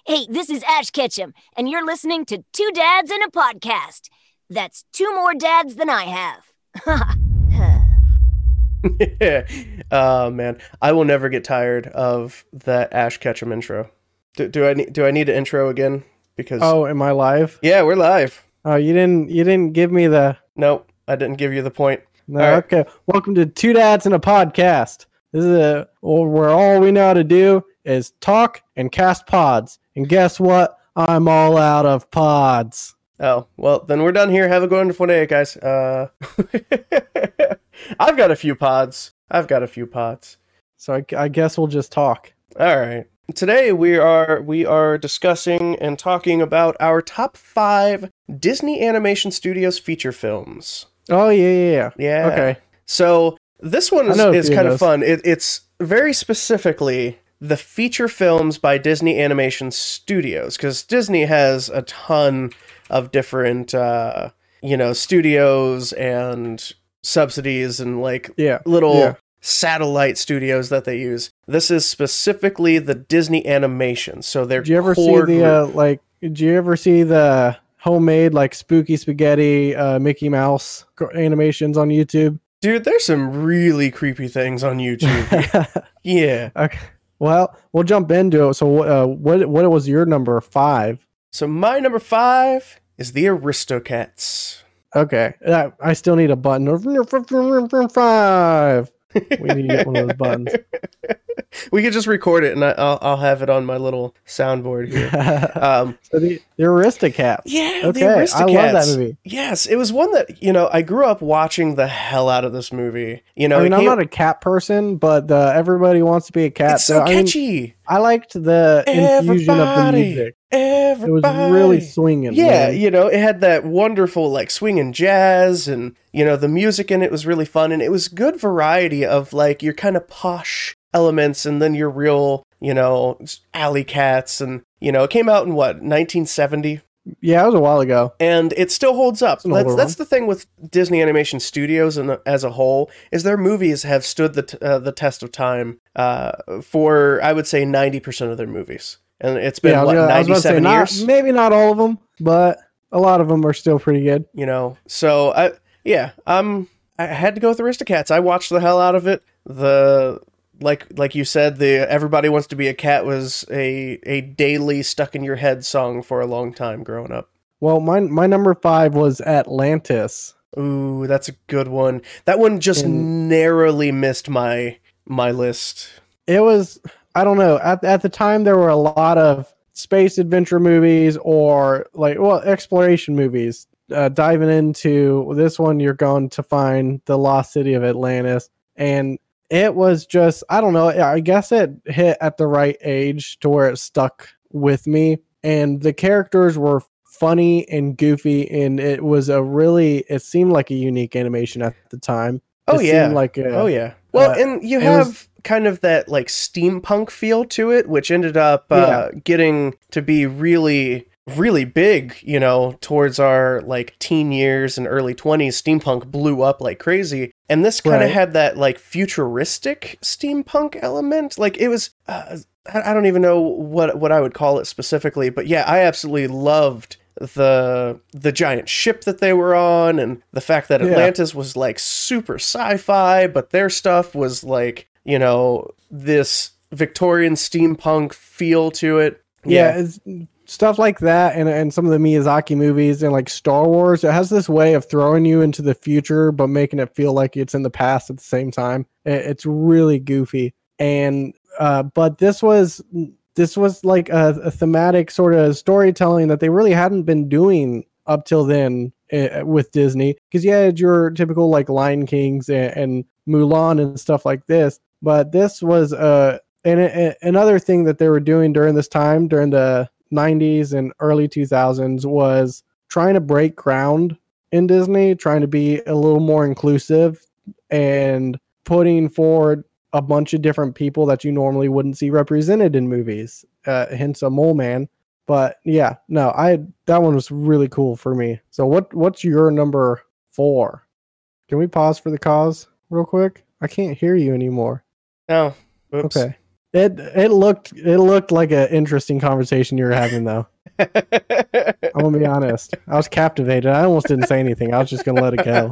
Hey, this is Ash Ketchum, and you're listening to Two Dads and a Podcast. That's two more dads than I have. Oh man, I will never get tired of that Ash Ketchum intro. Do I need an intro again? Because am I live? yeah, we're live. Oh, you didn't give me the. Nope, I didn't give you the point. No, right. Okay. Welcome to Two Dads and a Podcast. This is where all we know how to do is talk and cast pods. And guess what? I'm all out of pods. Oh, well, then we're done here. Have a wonderful day, guys. I've got a few pods. So I guess we'll just talk. All right. Today we are discussing and talking about our top 5 Disney Animation Studios feature films. Oh, yeah. Okay. So this one is kind of fun. It's very specifically the feature films by Disney Animation Studios, because Disney has a ton of different, studios and subsidies and little satellite studios that they use. This is specifically the Disney Animation. So they're. Did you ever see the homemade spooky spaghetti Mickey Mouse animations on YouTube? Dude, there's some really creepy things on YouTube. Yeah. Okay. Well, we'll jump into it. So, what was your number 5? So my number 5 is the Aristocats. Okay, I still need a button. 5. We need to get one of those buttons. We could just record it, and I'll have it on my little soundboard here. So the Aristocats. Yeah, okay. The Aristocats. I love that movie. Yes, it was one that I grew up watching the hell out of this movie. I'm not a cat person, but everybody wants to be a cat. It's so catchy. I liked the infusion of the music. It was really swinging. Yeah, man. It had that wonderful swinging jazz, and the music in it was really fun, and it was good variety of your kind of posh elements, and then your real alley cats, and it came out in 1970. Yeah, it was a while ago, and it still holds up. That's the thing with Disney Animation Studios and as a whole, is their movies have stood the test of time for, I would say, 90% of their movies. And it's been 97 years. Maybe not all of them, but a lot of them are still pretty good. So I had to go with the Aristocats. I watched the hell out of it. Like you said, the Everybody Wants to Be a Cat was a daily stuck in your head song for a long time growing up. Well, my number 5 was Atlantis. Ooh, that's a good one. That one just narrowly missed my list. It was, I don't know. At the time, there were a lot of space adventure movies or exploration movies. Diving into this one, you're going to find the lost city of Atlantis. And it was just, I don't know. I guess it hit at the right age to where it stuck with me. And the characters were funny and goofy. And it was it seemed like a unique animation at the time. Well, and you have kind of that steampunk feel to it, which ended up getting to be really, really big, towards our teen years and early 20s. Steampunk blew up like crazy. And this kind of had that futuristic steampunk element. It was, I don't even know what I would call it specifically, but yeah, I absolutely loved the giant ship that they were on, and the fact that Atlantis was super sci-fi, but their stuff was this Victorian steampunk feel to it. Yeah, it's stuff like that, and some of the Miyazaki movies and Star Wars. It has this way of throwing you into the future, but making it feel like it's in the past at the same time. It's really goofy, and but this was a thematic sort of storytelling that they really hadn't been doing up till then with Disney, because you had your typical Lion Kings and Mulan and stuff like this, but this was another thing that they were doing during this time, during the 90s and early 2000s, was trying to break ground in Disney, trying to be a little more inclusive and putting forward a bunch of different people that you normally wouldn't see represented in movies, hence a mole man. But yeah, no, that one was really cool for me. So what's your number 4? Can we pause for the cause real quick? I can't hear you anymore. No. Oops. Okay. It looked like an interesting conversation you were having, though. I'm gonna be honest. I was captivated. I almost didn't say anything. I was just gonna let it go.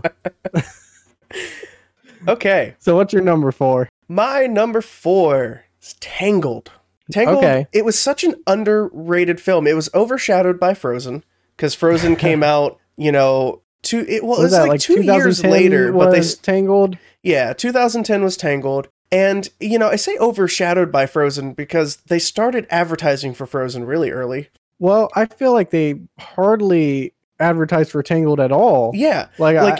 Okay. So what's your number 4? My number 4 is Tangled. Tangled, okay. It was such an underrated film. It was overshadowed by Frozen, because Frozen came out, it was like 2 years later. But they Tangled? Yeah, 2010 was Tangled. And, I say overshadowed by Frozen because they started advertising for Frozen really early. Well, I feel like they hardly advertised for Tangled at all. Yeah.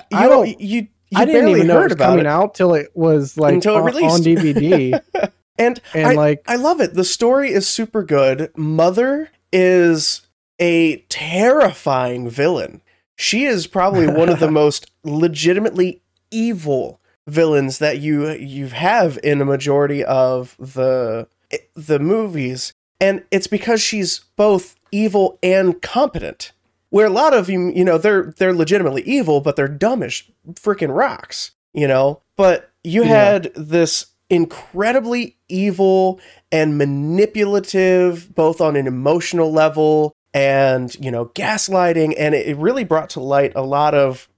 I didn't even know it was coming out till it was like on DVD. And I love it. The story is super good. Mother is a terrifying villain. She is probably one of the most legitimately evil villains that you have in a majority of the movies, and it's because she's both evil and competent. Where a lot of they're legitimately evil, but they're dumb as freaking rocks, But you had this incredibly evil and manipulative, both on an emotional level and, gaslighting. And it really brought to light a lot of,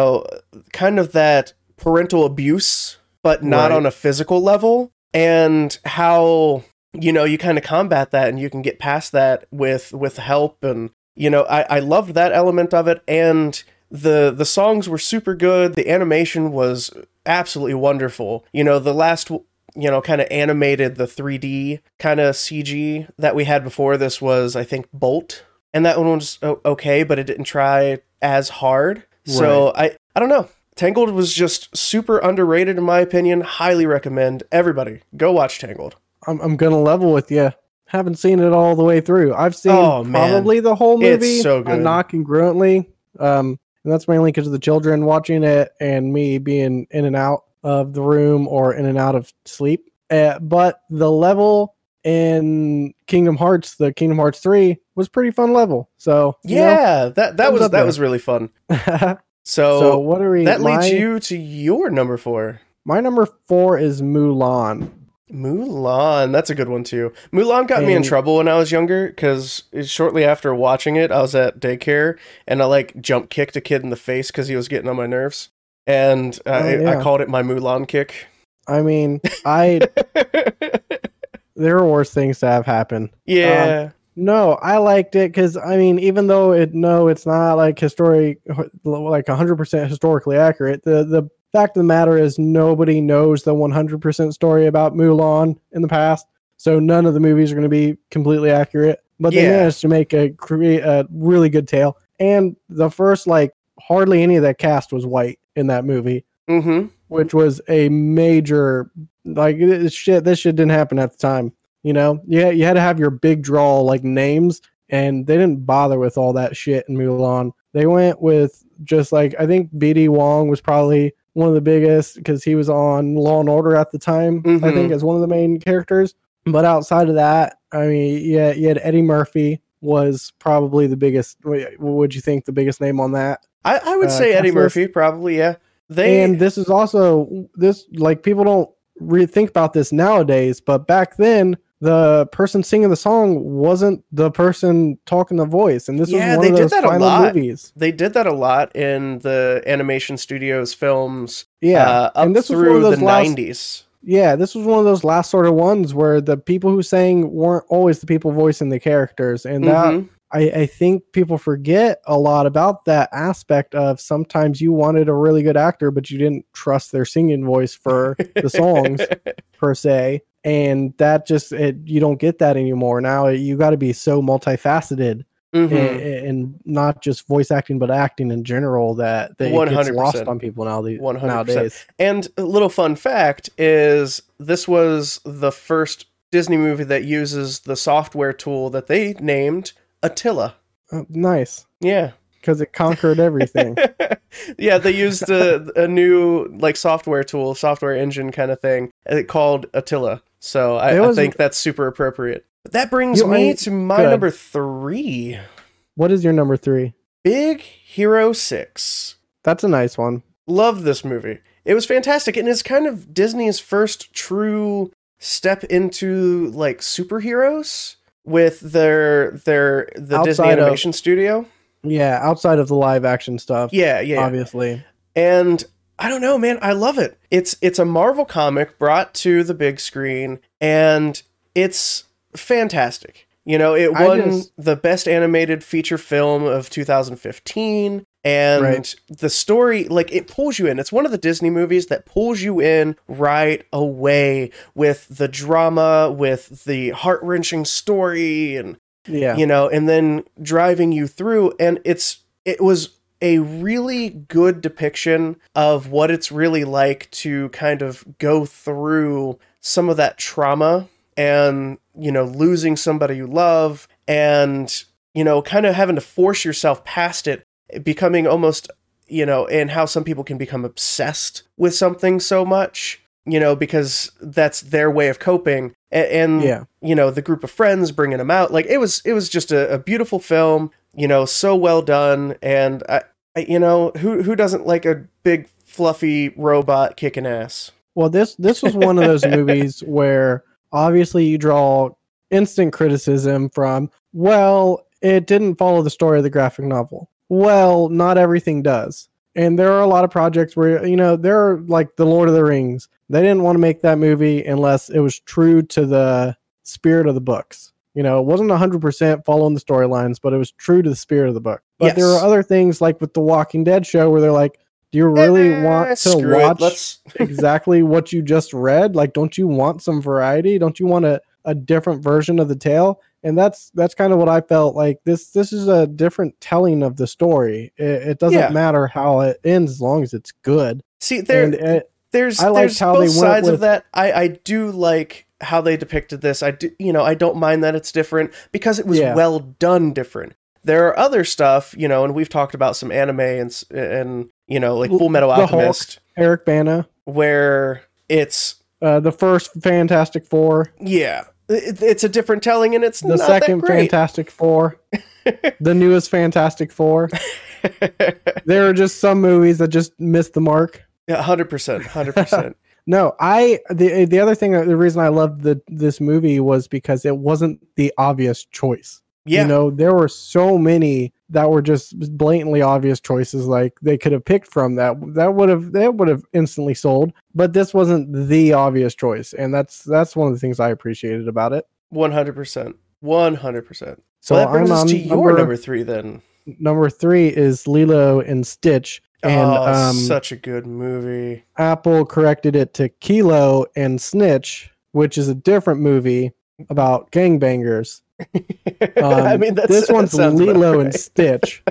kind of that parental abuse, but not on a physical level. And how, you kind of combat that and you can get past that with help. And, I loved that element of it. And the songs were super good. The animation was absolutely wonderful. The last, kind of animated, the 3D kind of CG that we had before this was, I think, Bolt. And that one was okay, but it didn't try as hard. Right. So I don't know. Tangled was just super underrated in my opinion. Highly recommend everybody go watch Tangled. I'm going to level with you. Haven't seen it all the way through. I've seen probably the whole movie. It's so good. Not congruently. And that's mainly because of the children watching it and me being in and out of the room or in and out of sleep. But the level in Kingdom Hearts, the Kingdom Hearts 3, was pretty fun level. So that was really fun. So what are we? That leads you to your number 4. My number 4 is Mulan. Mulan, that's a good one too. Mulan got me in trouble when I was younger because shortly after watching it, I was at daycare and I jump kicked a kid in the face because he was getting on my nerves, and I called it my Mulan kick. I mean, there are worse things to have happen. Yeah. No, I liked it because even though it's not like 100% historically accurate. The fact of the matter is nobody knows the 100% story about Mulan in the past, so none of the movies are going to be completely accurate. But they managed to create a really good tale. And the first hardly any of that cast was white in that movie, which was a major this shit didn't happen at the time. You had to have your big draw names, and they didn't bother with all that shit in Mulan. They went with just I think BD Wong was probably one of the biggest because he was on Law and Order at the time, I think, as one of the main characters. But outside of that, you had Eddie Murphy was probably the biggest. What would you think the biggest name on that? I would say Eddie Murphy, probably, yeah. And this is also, people don't really think about this nowadays, but back then, the person singing the song wasn't the person talking the voice, and this was one of those final movies. They did that a lot in the animation studios films. And this through was the 90s. Yeah, this was one of those last sort of ones where the people who sang weren't always the people voicing the characters, and that I think people forget a lot about that aspect of sometimes you wanted a really good actor, but you didn't trust their singing voice for the songs per se. And that you don't get that anymore. Now you got to be so multifaceted and not just voice acting, but acting in general that it gets lost on people nowadays. And a little fun fact is this was the first Disney movie that uses the software tool that they named Attila. Nice. Yeah. Because it conquered everything. Yeah, they used a new software tool, software engine kind of thing called Attila. So I think that's super appropriate. But that brings me to my number 3. What is your number 3? Big Hero 6. That's a nice one. Love this movie. It was fantastic, and it's kind of Disney's first true step into like superheroes with the Disney Animation Studio. Yeah, outside of the live action stuff. Yeah, obviously. And I don't know, man, I love it. It's a Marvel comic brought to the big screen, and it's fantastic. You know, it won the best animated feature film of 2015. And the story, like, it pulls you in. It's one of the Disney movies that pulls you in right away with the drama, with the heart-wrenching story, and, you know, and then driving you through. And it was a really good depiction of what it's really like to kind of go through some of that trauma and, you know, losing somebody you love and, you know, kind of having to force yourself past it, becoming almost, you know, and how some people can become obsessed with something so much, you know, because that's their way of coping. And you know, the group of friends bringing them out. Like, it was just a beautiful film, you know, so well done. And, I you know, who doesn't like a big, fluffy robot kicking ass? Well, this was one of those movies where obviously you draw instant criticism from, well, it didn't follow the story of the graphic novel. Well, not everything does. And there are a lot of projects where, you know, there are like The Lord of the Rings. They didn't want to make that movie unless it was true to the spirit of the books. You know, it wasn't 100% following the storylines, but it was true to the spirit of the book. But there are other things like with the Walking Dead show where they're like, do you really want to watch exactly what you just read? Like, don't you want some variety? Don't you want a different version of the tale? And that's kind of what I felt like. This is a different telling of the story. It doesn't matter how it ends as long as it's good. See, there's both sides of that. I do like how they depicted this. I do, you know, I don't mind that it's different because it was well done different. There are other stuff, you know, and we've talked about some anime and you know, like Full Metal Alchemist, Hulk, Eric Bana, where it's the first Fantastic Four. Yeah. It's a different telling, and it's the not second that great. Fantastic Four, the newest Fantastic Four. There are just some movies that just miss the mark. Yeah, 100%. No, the other thing, the reason I loved this movie was because it wasn't the obvious choice. Yeah. You know, there were so many that were just blatantly obvious choices, like they could have picked from that would have instantly sold, but this wasn't the obvious choice, and that's one of the things I appreciated about it. 100%. So that brings us to your number 3 then. Number 3 is Lilo and Stitch. And such a good movie. Apple corrected it to Kilo and Snitch, which is a different movie about gangbangers. I mean, this one's Lilo and Stitch,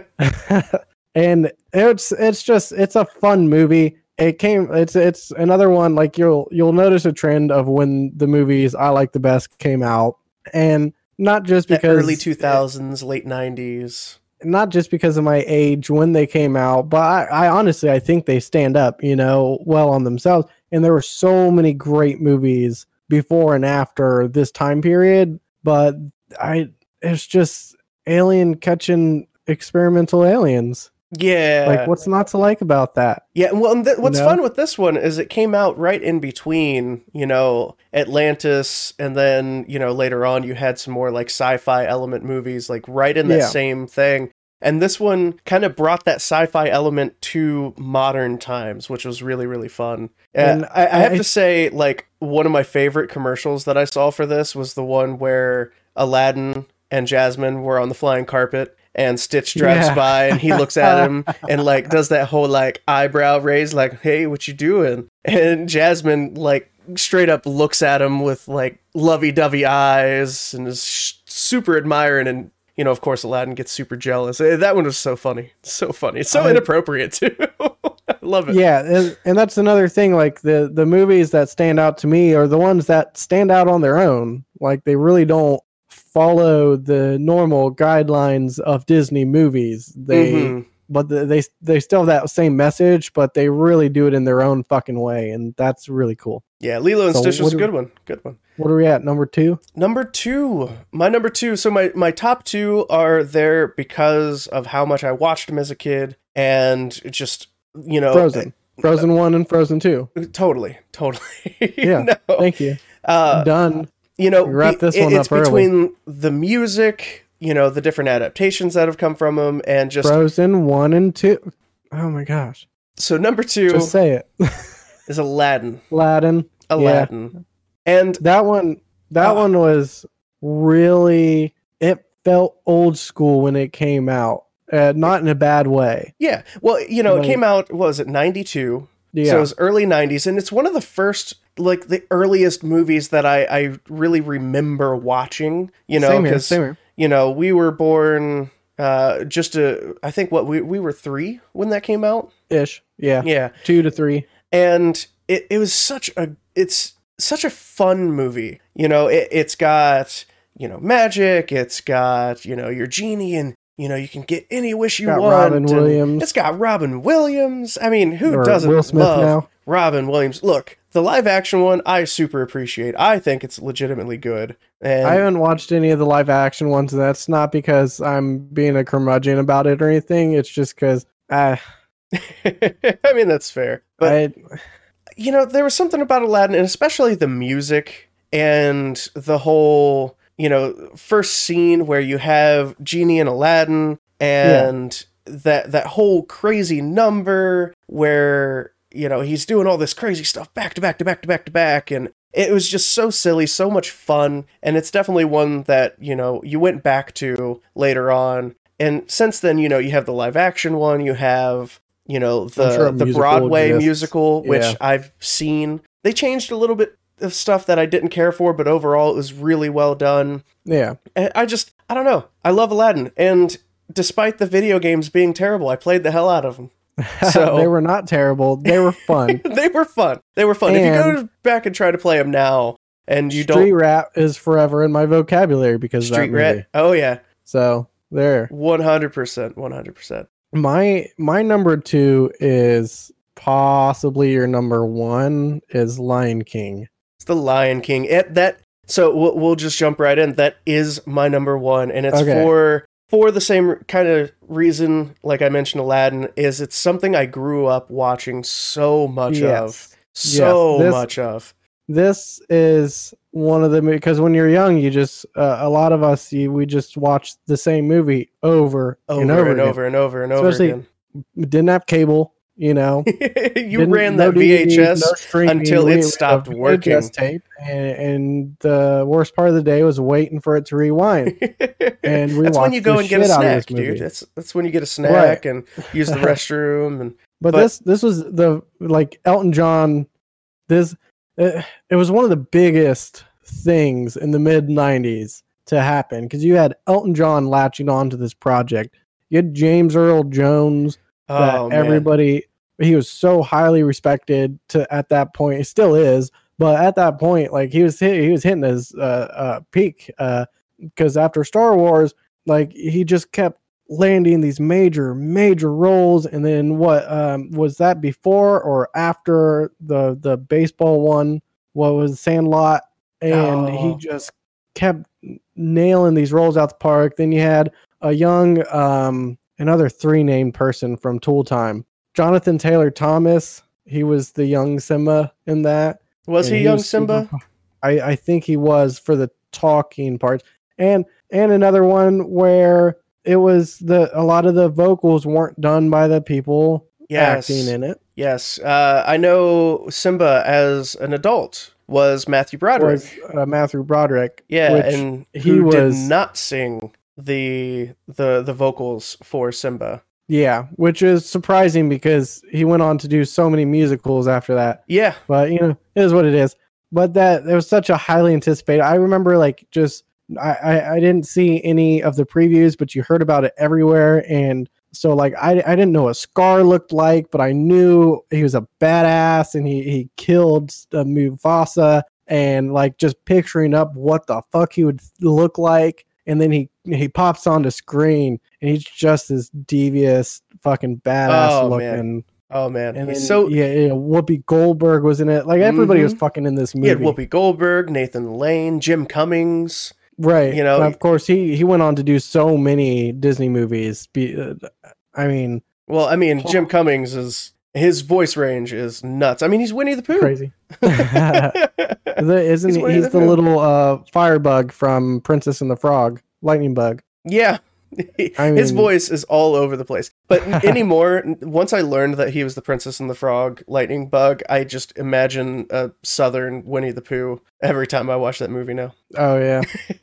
and it's a fun movie. It's another one, like you'll notice a trend of when the movies I like the best came out, and not just because early 2000s, late 90s. Not just because of my age when they came out, but I honestly, I think they stand up, you know, well on themselves. And there were so many great movies before and after this time period, but it's just alien catching experimental aliens. Yeah. Like, what's not to like about that? Yeah, well, what's fun with this one is it came out right in between, you know, Atlantis, and then, you know, later on you had some more like sci-fi element movies, like right in that same thing. And this one kind of brought that sci-fi element to modern times, which was really, really fun. And I have to say, like, one of my favorite commercials that I saw for this was the one where Aladdin and Jasmine were on the flying carpet, and Stitch drives by and he looks at him and like does that whole like eyebrow raise, like, hey, what you doing? And Jasmine like straight up looks at him with like lovey-dovey eyes and is super admiring, and you know, of course, Aladdin gets super jealous. That one was so funny. So funny. It's so inappropriate too. I love it. Yeah, and that's another thing, like the movies that stand out to me are the ones that stand out on their own. Like, they really don't follow the normal guidelines of Disney movies. But they still have that same message, but they really do it in their own fucking way, and that's really cool. Yeah, Lilo and Stitch was a good one. Good one. What are we at? Number 2? My number 2. So my top 2 are there because of how much I watched them as a kid, and just, you know, Frozen 1 and Frozen 2. Totally. Yeah. No. Thank you. Done. You know, wrap this one it's up between the music, you know, the different adaptations that have come from them, and just Frozen 1 and 2. Oh my gosh. So number 2, just say it, is Aladdin. Aladdin. Yeah. And that one was really, it felt old school when it came out. Not in a bad way. Yeah. Well, you know, it came out, what was it, 92? Yeah. So it was early 90s, and it's one of the first, like, the earliest movies that I really remember watching, you know, because, you know, we were born I think we were 3 when that came out. Ish. Yeah. Yeah. 2 to 3. And it was such a fun movie. You know, it's got, you know, magic, it's got, you know, your genie, and, you know, you can get any wish you want. Robin Williams. It's got Robin Williams. I mean, who or doesn't Will Smith love now? Robin Williams? Look, the live action one, I super appreciate. I think it's legitimately good. And I haven't watched any of the live action ones. That's not because I'm being a curmudgeon about it or anything. It's just because I mean, that's fair. But you know, there was something about Aladdin, and especially the music and the whole, you know, first scene where you have Genie and Aladdin, and that whole crazy number where, you know, he's doing all this crazy stuff back to back to back to back to back, and it was just so silly, so much fun, and it's definitely one that, you know, you went back to later on. And since then, you know, you have the live action one, you have, you know, the Broadway musical, which I've seen. They changed a little bit of stuff that I didn't care for, but overall it was really well done. Yeah. And I don't know. I love Aladdin, and despite the video games being terrible, I played the hell out of them. So they were not terrible. They were fun. They were fun. And if you go back and try to play them now, and you Street Rat is forever in my vocabulary because of that movie. Rat. Oh yeah. So there. 100%. My number 2 is possibly your number 1 is Lion King. It's the Lion King. So we'll just jump right in. That is my number 1, and it's for the same kind of reason, like I mentioned, Aladdin, is it's something I grew up watching so much of. Much of. This is one of the, because when you're young, you just, a lot of us, we just watch the same movie over and over again. Didn't have cable, you know. You ran that VHS until it stopped working. VHS tape, and the worst part of the day was waiting for it to rewind. And we that's when you go and get a snack, dude. That's when you get a snack and use the restroom. But this was the, like, Elton John. It was one of the biggest things in the mid 90s to happen, because you had Elton John latching on to this project. You had James Earl Jones. Everybody, he was so highly respected at that point. He still is, but at that point, like, he was hitting his peak, because after Star Wars, like, he just kept landing these major roles. And then what was that before or after the baseball one? What was Sandlot? And he just kept nailing these roles out the park. Then you had a young another 3 named person from Tool Time, Jonathan Taylor Thomas. He was the young Simba in that. Was he young Simba? I think he was for the talking parts. And another one where it was a lot of the vocals weren't done by the people acting in it. Yes. I know Simba as an adult was Matthew Broderick. Yeah, and he did not sing the vocals for Simba. Yeah, which is surprising because he went on to do so many musicals after that. Yeah. But, you know, it is what it is. But it was such a highly anticipated. I remember, like, just I didn't see any of the previews, but you heard about it everywhere. And so, like, I didn't know what Scar looked like, but I knew he was a badass, and he killed Mufasa, and, like, just picturing up what the fuck he would look like. And then he pops onto screen, and he's just this devious fucking badass looking. Oh man! And then, Whoopi Goldberg was in it. Like, everybody was fucking in this movie. You had Whoopi Goldberg, Nathan Lane, Jim Cummings. Right. You know, and of course he went on to do so many Disney movies. Jim Cummings is His voice range is nuts. I mean, he's Winnie the Pooh. Crazy. He's the little firebug from Princess and the Frog, lightning bug. Yeah. His voice is all over the place. But anymore, once I learned that he was the Princess and the Frog lightning bug, I just imagine a southern Winnie the Pooh every time I watch that movie now. Oh, yeah.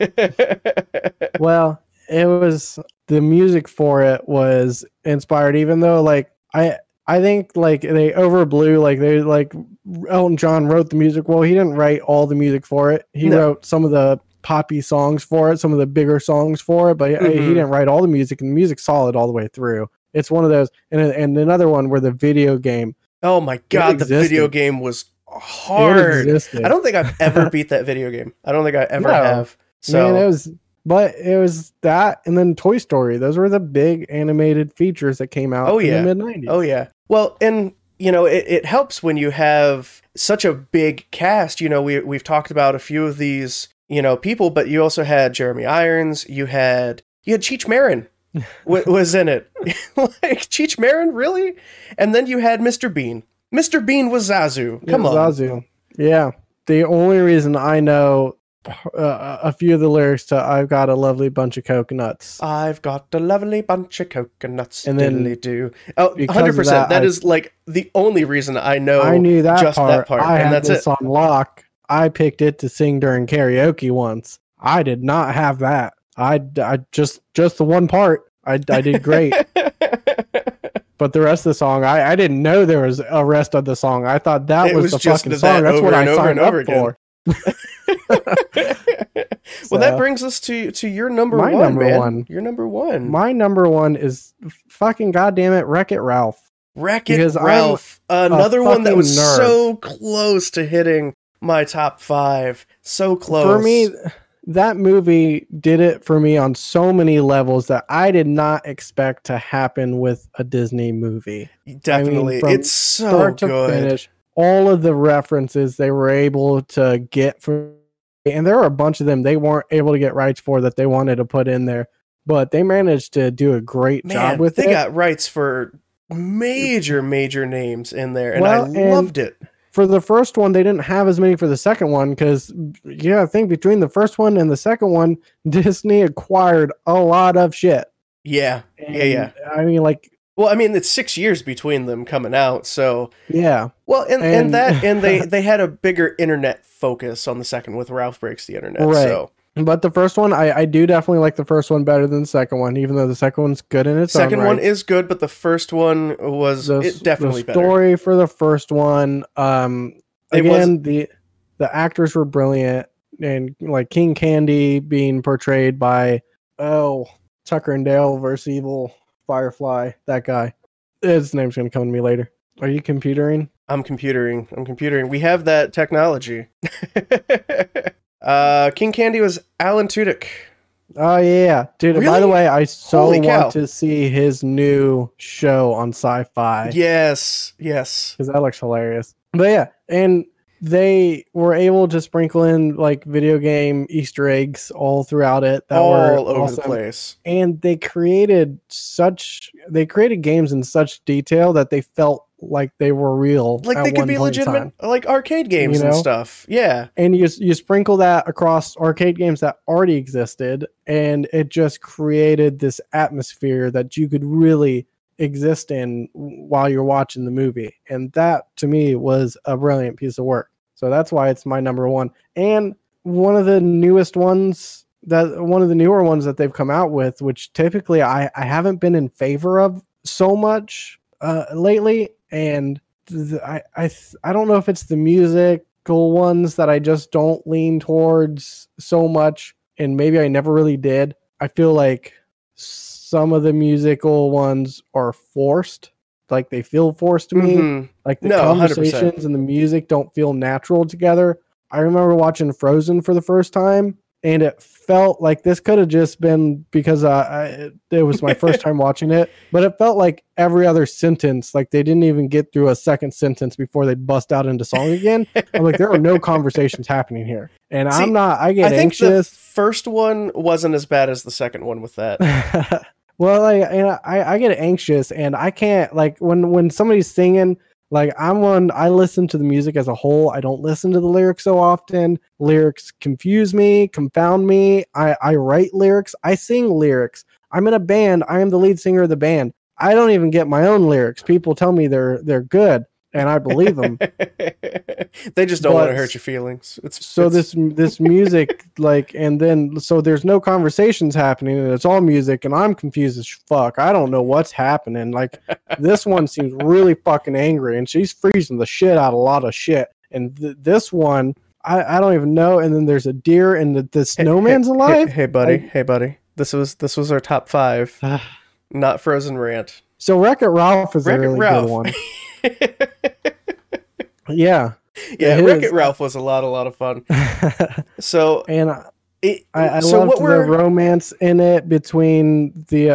Well, the music for it was inspired, even though, like, I think, like, they overblew, like, Elton John wrote the music. Well, he didn't write all the music for it. He wrote some of the poppy songs for it, some of the bigger songs for it, but he didn't write all the music, and the music's solid all the way through. It's one of those, and another one where the video game. Oh my God, the video game was hard. I don't think I've ever beat that video game. I don't think I ever have. So man, it was that, and then Toy Story. Those were the big animated features that came out in the mid-90s. Oh yeah. Well, and you know, it helps when you have such a big cast. You know, we've talked about a few of these, you know, people, but you also had Jeremy Irons. You had Cheech Marin was in it. Like, Cheech Marin, really? And then you had Mr. Bean. Mr. Bean was Zazu. Come on. Zazu. Yeah. The only reason I know a few of the lyrics to "I've got a lovely bunch of coconuts." I've got a lovely bunch of coconuts. And then do. Oh, 100%. That is like the only reason I know. I knew that just part. That part. I and had that's this it. on lock. I picked it to sing during karaoke once. I did not have that. I just the one part. I did great. But the rest of the song, I didn't know there was a rest of the song. I thought that was the fucking song. That's what I signed up for. Well, that brings us to your number one, man. Your number one. My number one is fucking goddamn it, Wreck-It Ralph. Wreck-It Ralph. Another one that was so close to hitting my top 5. So close. For me, that movie did it for me on so many levels that I did not expect to happen with a Disney movie. Definitely. I mean, it's so start to good. Finish, all of the references they were able to get from, and there were a bunch of them they weren't able to get rights for that they wanted to put in there, but they managed to do a great job with it. They got rights for major names in there, and I loved it. For the first one, they didn't have as many for the second one because, I think between the first one and the second one, Disney acquired a lot of shit. Yeah. I mean, like... Well, I mean, it's 6 years between them coming out, so... Yeah. Well, and they had a bigger internet focus on the second with Ralph Breaks the Internet, right. So... But the first one, I do definitely like the first one better than the second one, even though the second one's good in its own right. Second one is good, but the first one was definitely better. The story for the first one, the actors were brilliant, and like King Candy being portrayed by Tucker and Dale versus Evil Firefly, that guy. His name's gonna come to me later. Are you computering? I'm computering. We have that technology. King Candy was Alan Tudyk. Oh yeah, dude. Really? By the way, I want to see his new show on Sci-Fi. Yes, because that looks hilarious. But yeah, and they were able to sprinkle in like video game Easter eggs all throughout it. That were all over awesome. The place. And they created games in such detail that they felt like they were real. Like they could be legitimate, like arcade games and stuff. Yeah. And you sprinkle that across arcade games that already existed, and it just created this atmosphere that you could really exist in while you're watching the movie. And that, to me, was a brilliant piece of work. So that's why it's my number one. And one of the newer ones that they've come out with, which typically I haven't been in favor of so much lately. And I don't know if it's the musical ones that I just don't lean towards so much, and maybe I never really did. I feel like some of the musical ones are forced, like they feel forced to me. Mm-hmm. Like the conversations 100%. And the music don't feel natural together. I remember watching Frozen for the first time, and it felt like this could have just been because it was my first time watching it, but it felt like every other sentence, like they didn't even get through a second sentence before they bust out into song again. I'm like, there are no conversations happening here. And I get anxious. The first one wasn't as bad as the second one with that. Well, like, and I get anxious, and I can't, like, when somebody's singing, like, I listen to the music as a whole. I don't listen to the lyrics so often. Lyrics confuse me, confound me. I write lyrics. I sing lyrics. I'm in a band. I am the lead singer of the band. I don't even get my own lyrics. People tell me they're good, and I believe them. They just don't want to hurt your feelings. This music, like, and then so there's no conversations happening, and it's all music, and I'm confused as fuck. I don't know what's happening. Like, this one seems really fucking angry, and she's freezing the shit out of a lot of shit. And this one, I don't even know. And then there's a deer, and the snowman's alive. Hey, buddy. This was our top 5, not Frozen rant. So Wreck-It Ralph is a really good one. Yeah, Wreck-It Ralph was a lot of fun. So, and I loved the romance in it between the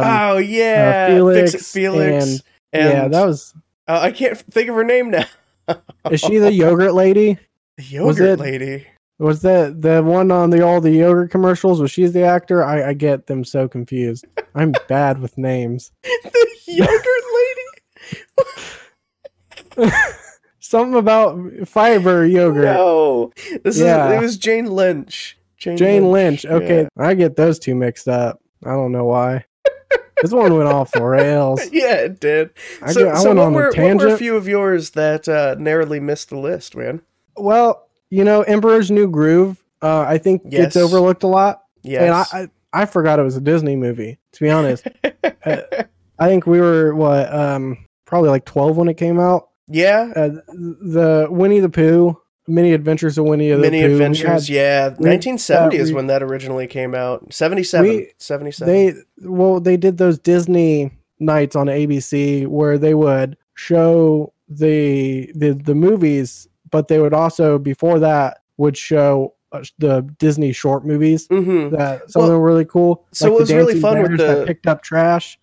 Felix, and yeah, that was. I can't think of her name now. Is she the yogurt lady? The yogurt lady. Was that the one on all the yogurt commercials? Was she the actor? I get them so confused. I'm bad with names. The yogurt lady. Something about fiber yogurt. No, it was Jane Lynch. Jane Lynch. Okay, yeah. I get those two mixed up. I don't know why. This one went off the rails. Yeah, it did. I went on a tangent. What were a few of yours that narrowly missed the list, man? Well, Emperor's New Groove, I think gets overlooked a lot. Yes. And I forgot it was a Disney movie, to be honest. I think we were, probably like 12 when it came out. Yeah. The Winnie the Pooh, Many Adventures of Winnie the Pooh. Many Adventures, 1970 is when that originally came out. 77. They did those Disney nights on ABC where they would show the movies, but they would also, before that, would show the Disney short movies. Mm-hmm. That some of them were really cool. So it was really fun with the that picked up trash.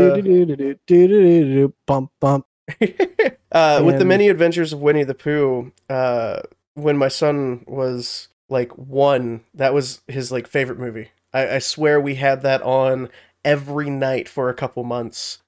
Bump bump. With the Many Adventures of Winnie the Pooh, when my son was like 1, that was his like favorite movie. I swear we had that on every night for a couple months.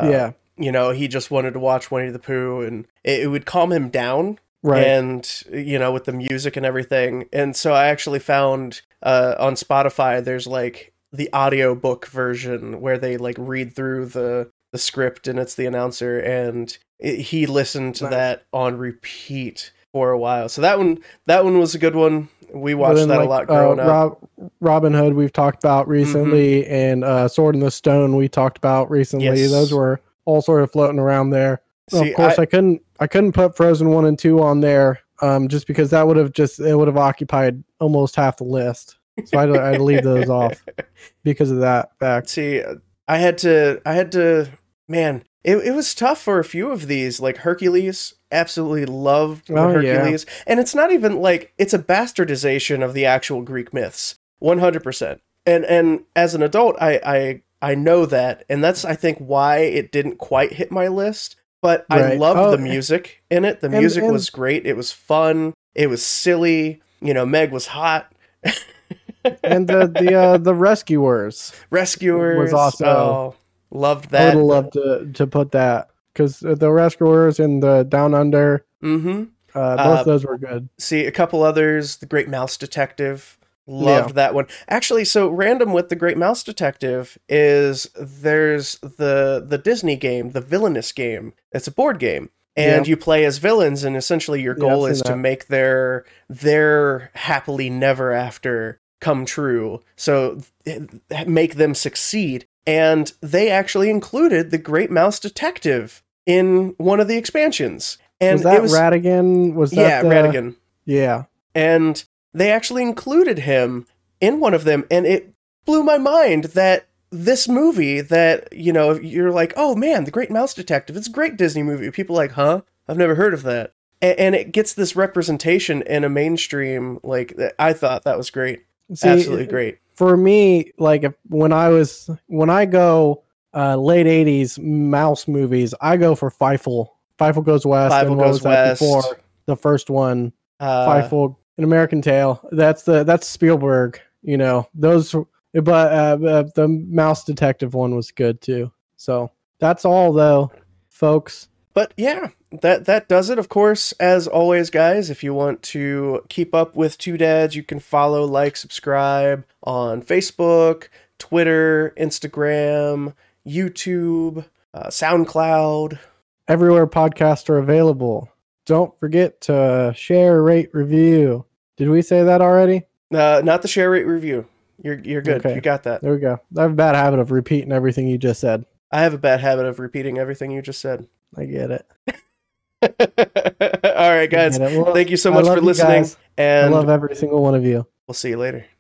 He just wanted to watch Winnie the Pooh, and it would calm him down. Right. And, with the music and everything. And so I actually found on Spotify, there's like the audiobook version where they like read through the script and it's the announcer, and he listened to that on repeat for a while. So that one was a good one. We watched that a lot growing up. Robin Hood we've talked about recently, and Sword in the Stone we talked about recently. Yes. Those were all sort of floating around there. See, of course, I couldn't put Frozen 1 and 2 on there, just because that would have occupied almost half the list. So I had to leave those off because of that fact. See, I had to. Man, it was tough for a few of these. Like Hercules, absolutely loved Hercules, and it's not even like it's a bastardization of the actual Greek myths, 100%. And as an adult, I know that, and that's I think why it didn't quite hit my list. But I loved the music in it. The music was great. It was fun. It was silly. Meg was hot. And the Rescuers. Was also loved that. I would have loved to put that, because the Rescuers and the Down Under. Mm-hmm. Both of those were good. See, a couple others. The Great Mouse Detective. Loved that one. Actually, so random with the Great Mouse Detective is there's the Disney game, the Villainous game. It's a board game. And you play as villains, and essentially your goal is to make their happily never after come true. So make them succeed. And they actually included the Great Mouse Detective in one of the expansions. And was that Ratigan? Ratigan. Yeah. And they actually included him in one of them, and it blew my mind that this movie that, you're like, oh man, The Great Mouse Detective, it's a great Disney movie. People are like, huh? I've never heard of that. And it gets this representation in a mainstream, like, I thought that was great. See, absolutely great. For me, like, when I go late 80s mouse movies, I go for Fievel. Fievel Goes West. Fievel Goes West. Before the first one, Fievel, An American Tail. That's Spielberg. Those But the Mouse Detective one was good too. So that's all though, folks. But yeah, that does it. Of course, as always, guys, if you want to keep up with Two Dads, you can follow, like, subscribe on Facebook, Twitter, Instagram, YouTube, SoundCloud. Everywhere podcasts are available. Don't forget to share, rate, review. Did we say that already? Not the share, rate, review. You're good. Okay. You got that. There we go. I have a bad habit of repeating everything you just said. I have a bad habit of repeating everything you just said. I get it. All right, guys. Well, thank you so much for listening. And I love every single one of you. We'll see you later.